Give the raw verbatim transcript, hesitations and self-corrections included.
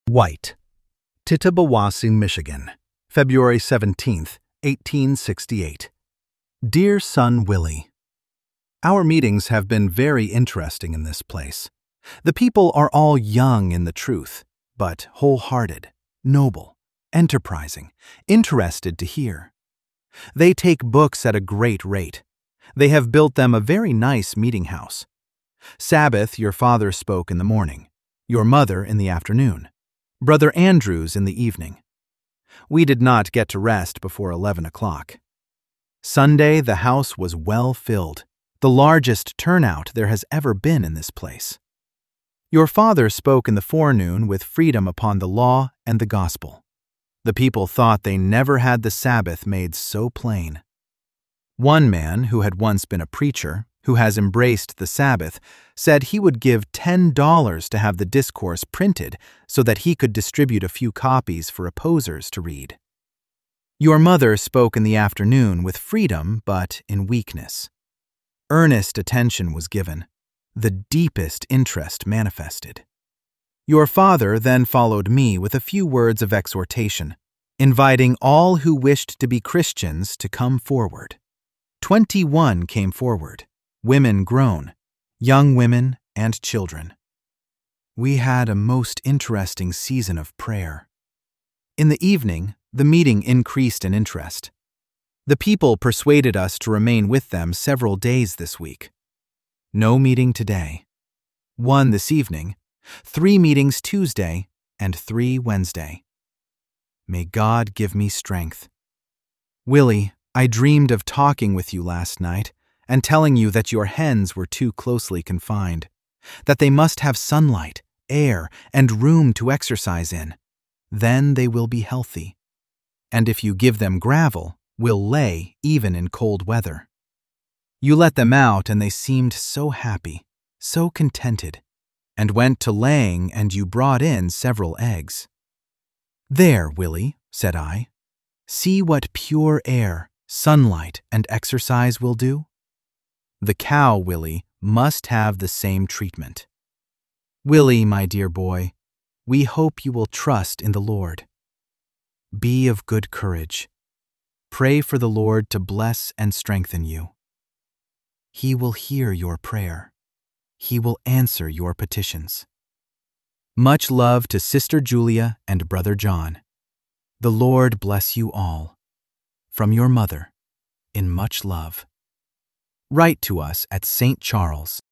White, Tittabawassee, Michigan, February seventeenth, eighteen sixty-eight. Dear son Willie, our meetings have been very interesting in this place. The people are all young in the truth, but wholehearted, noble, enterprising, interested to hear. They take books at a great rate. They have built them a very nice meeting house. Sabbath, your father spoke in the morning, your mother in the afternoon, Brother Andrews in the evening. We did not get to rest before eleven o'clock. Sunday, the house was well filled, the largest turnout there has ever been in this place. Your father spoke in the forenoon with freedom upon the law and the gospel. The people thought they never had the Sabbath made so plain. One man, who had once been a preacher, who has embraced the Sabbath, said he would give ten dollars to have the discourse printed so that he could distribute a few copies for opposers to read. Your mother spoke in the afternoon with freedom, but in weakness. Earnest attention was given, the deepest interest manifested. Your father then followed me with a few words of exhortation, inviting all who wished to be Christians to come forward. Twenty-one came forward, women grown, young women and children. We had a most interesting season of prayer. In the evening, the meeting increased in interest. The people persuaded us to remain with them several days this week. No meeting today. One this evening, three meetings Tuesday, and three Wednesday. May God give me strength. Willie, I dreamed of talking with you last night and telling you that your hens were too closely confined, that they must have sunlight, air, and room to exercise in. Then they will be healthy. And if you give them gravel, will lay even in cold weather. You let them out and they seemed so happy, so contented, and went to laying and you brought in several eggs. There, Willie, said I, see what pure air, sunlight, and exercise will do? The cow, Willie, must have the same treatment. Willie, my dear boy, we hope you will trust in the Lord. Be of good courage. Pray for the Lord to bless and strengthen you. He will hear your prayer. He will answer your petitions. Much love to Sister Julia and Brother John. The Lord bless you all. From your mother, in much love. Write to us at Saint Charles,